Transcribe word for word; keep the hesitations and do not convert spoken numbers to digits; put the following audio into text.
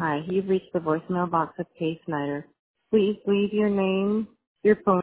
Hi, you've reached the voicemail box of Kay Snyder. Please leave your name, your phone